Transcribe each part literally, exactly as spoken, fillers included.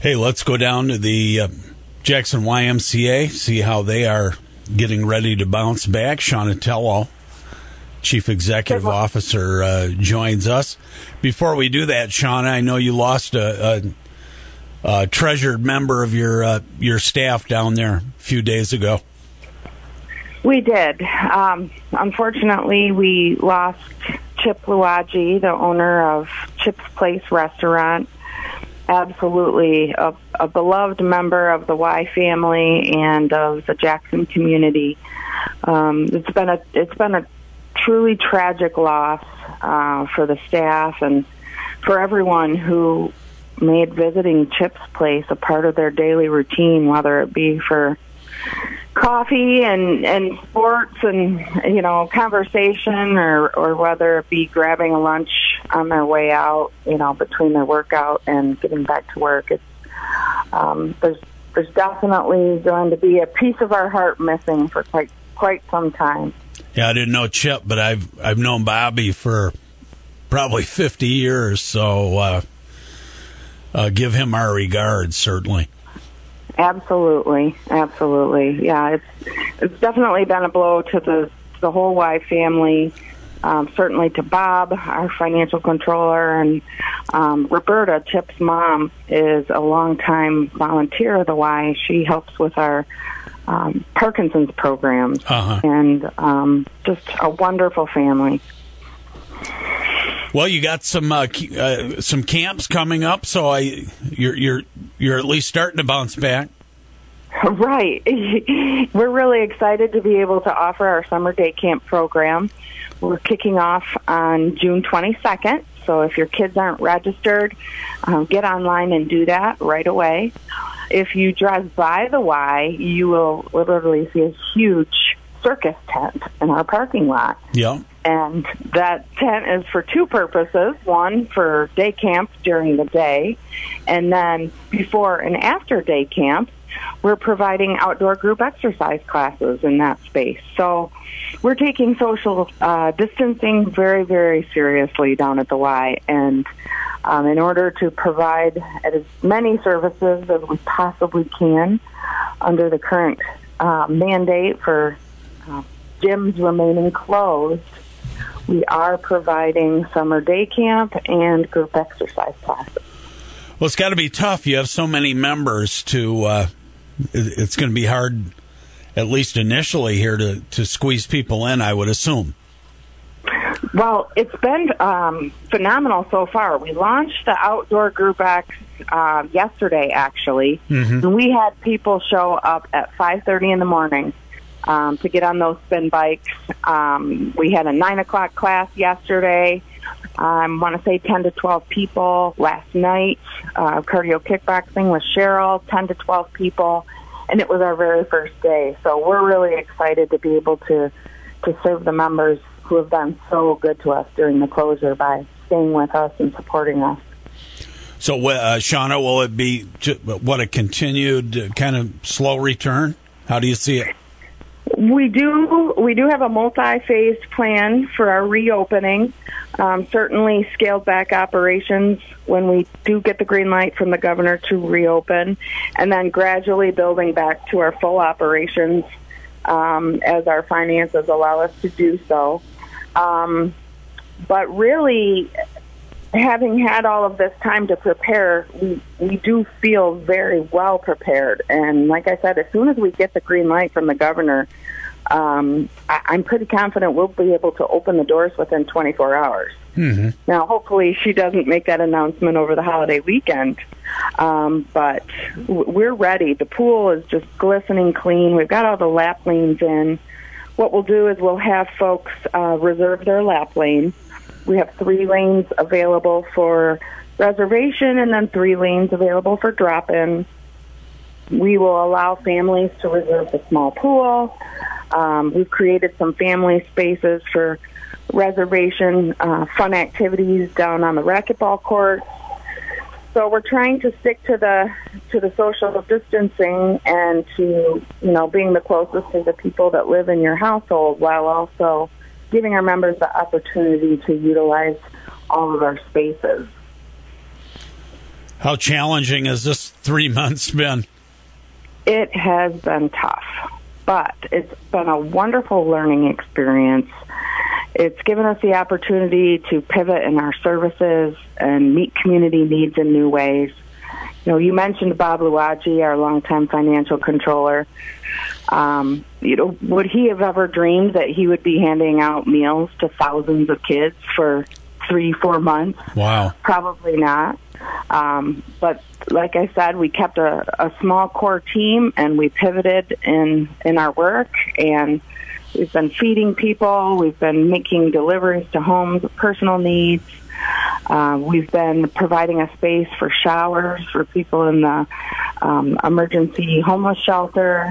Hey, let's go down to the uh, Jackson Y M C A, see how they are getting ready to bounce back. Shauna Tello, Chief Executive Officer, uh, joins us. Before we do that, Shauna, I know you lost a, a, a treasured member of your uh, your staff down there a few days ago. We did. Um, unfortunately, we lost Chip Luagi, the owner of Chip's Place Restaurant. Absolutely a, a beloved member of the Y family and of the Jackson community. Um, it's been a it's been a truly tragic loss uh, for the staff and for everyone who made visiting Chip's Place a part of their daily routine, whether it be for coffee and, and sports and, you know, conversation or, or whether it be grabbing a lunch on their way out, you know, between their workout and getting back to work. It's, um, there's, there's definitely going to be a piece of our heart missing for quite, quite some time. Yeah, I didn't know Chip, but I've, I've known Bobby for probably fifty years. So, uh, uh, give him our regards, certainly. Absolutely, absolutely. Yeah, it's it's definitely been a blow to the the whole Y family. Um, certainly to Bob, our financial controller, and um, Roberta, Chip's mom, is a longtime volunteer of the Y. She helps with our um, Parkinson's programs, uh-huh. and um, just a wonderful family. Well, you got some uh, uh, some camps coming up, so I you're you're you're at least starting to bounce back. Right. We're really excited to be able to offer our summer day camp program. We're kicking off on June twenty-second, so if your kids aren't registered, um, get online and do that right away. If you drive by the Y, you will literally see a huge circus tent in our parking lot. Yeah. And that tent is for two purposes. One, for day camp during the day, and then before and after day camp, we're providing outdoor group exercise classes in that space. So we're taking social uh, distancing very, very seriously down at the Y. And um, in order to provide as many services as we possibly can under the current uh, mandate for uh, gyms remaining closed, we are providing summer day camp and group exercise classes. Well, it's got to be tough. You have so many members to, uh, it's going to be hard, at least initially here, to, to squeeze people in, I would assume. Well, it's been um, phenomenal so far. We launched the Outdoor Group X uh, yesterday, actually, mm-hmm. and we had people show up at five thirty in the morning. Um, to get on those spin bikes. Um, we had a nine o'clock class yesterday. I want to say ten to twelve people last night. Uh, cardio kickboxing with Cheryl, ten to twelve people. And it was our very first day. So we're really excited to be able to, to serve the members who have been so good to us during the closure by staying with us and supporting us. So, uh, Shauna, will it be, what, a continued uh, kind of slow return? How do you see it? We do we do have a multi-phased plan for our reopening. Um, certainly scaled back operations when we do get the green light from the governor to reopen, and then gradually building back to our full operations um, as our finances allow us to do so. Um, but really, having had all of this time to prepare, we, we do feel very well prepared. And like I said, as soon as we get the green light from the governor, um, I, I'm pretty confident we'll be able to open the doors within twenty-four hours. Mm-hmm. Now, hopefully she doesn't make that announcement over the holiday weekend, um, but w- we're ready. The pool is just glistening clean. We've got all the lap lanes in. What we'll do is we'll have folks uh, reserve their lap lane. We have three lanes available for reservation and then three lanes available for drop-in. We will allow families to reserve the small pool. Um, we've created some family spaces for reservation, uh, fun activities down on the racquetball court. So we're trying to stick to the to the social distancing and to, you know, being the closest to the people that live in your household, while also giving our members the opportunity to utilize all of our spaces. How challenging has this three months been? It has been tough, but it's been a wonderful learning experience. It's given us the opportunity to pivot in our services and meet community needs in new ways. You know, you mentioned Bob Luagi, our longtime financial controller. Um, you know, would he have ever dreamed that he would be handing out meals to thousands of kids for three, four months? Wow. Probably not. Um, but like I said, we kept a, a small core team, and we pivoted in, in our work, and we've been feeding people. We've been making deliveries to homes, personal needs. Uh, we've been providing a space for showers for people in the um, emergency homeless shelter.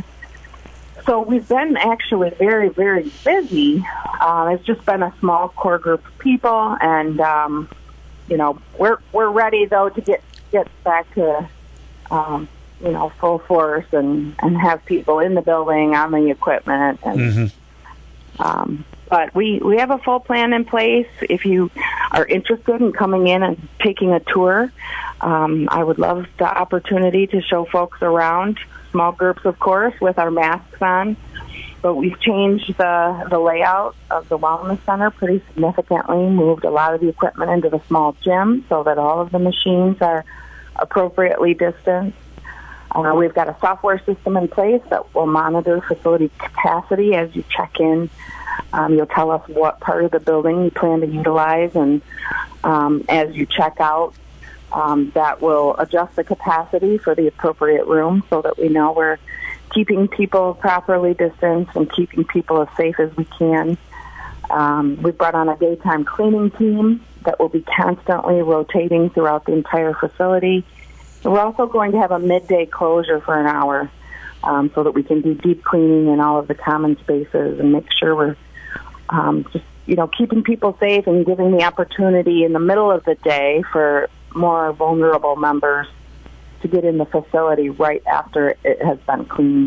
So we've been actually very, very busy. Uh, it's just been a small core group of people, and um, you know, we're we're ready though to get get back to um, you know full force and, and have people in the building on the equipment. And, mm-hmm. um, but we we have a full plan in place. If you are interested in coming in and taking a tour, um, I would love the opportunity to show folks around. Small groups, of course, with our masks on. But we've changed the, the layout of the Wellness Center pretty significantly, moved a lot of the equipment into the small gym so that all of the machines are appropriately distanced. Uh, we've got a software system in place that will monitor facility capacity as you check in. Um, you'll tell us what part of the building you plan to utilize, and um, as you check out, Um, that will adjust the capacity for the appropriate room so that we know we're keeping people properly distanced and keeping people as safe as we can. Um, we've brought on a daytime cleaning team that will be constantly rotating throughout the entire facility. And we're also going to have a midday closure for an hour um, so that we can do deep cleaning in all of the common spaces and make sure we're um, just, you know, keeping people safe and giving the opportunity in the middle of the day for more vulnerable members to get in the facility right after it has been cleaned.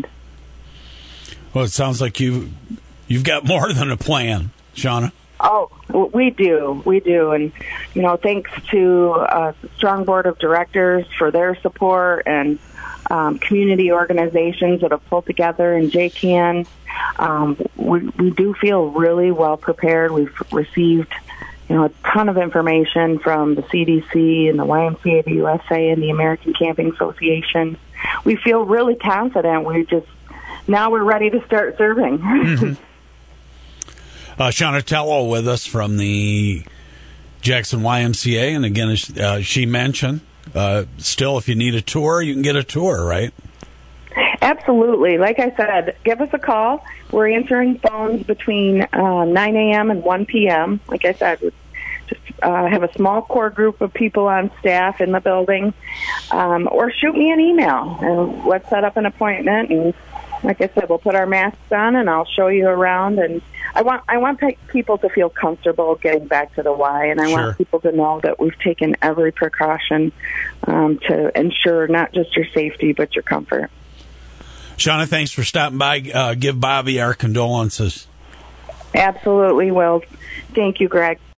Well, it sounds like you, you've got more than a plan, Shauna. Oh, we do. We do. And, you know, thanks to a strong board of directors for their support, and um, community organizations that have pulled together, and J CAN, um, we, we do feel really well prepared. We've received you know, a ton of information from the C D C and the Y M C A, the U S A, and the American Camping Association. We feel really confident. We just, now we're ready to start serving. Mm-hmm. uh, Shauna Tello with us from the Jackson Y M C A. And again, as uh, she mentioned, uh, still, if you need a tour, you can get a tour, right? Absolutely. Like I said, give us a call. We're answering phones between uh, nine a.m. and one p.m. Like I said, we just uh, have a small core group of people on staff in the building. Um, or shoot me an email, and let's set up an appointment. And like I said, we'll put our masks on, and I'll show you around. And I want I want people to feel comfortable getting back to the Y, and I Sure. want people to know that we've taken every precaution um, to ensure not just your safety, but your comfort. Shauna, thanks for stopping by. Uh, give Bobby our condolences. Absolutely will. Thank you, Greg.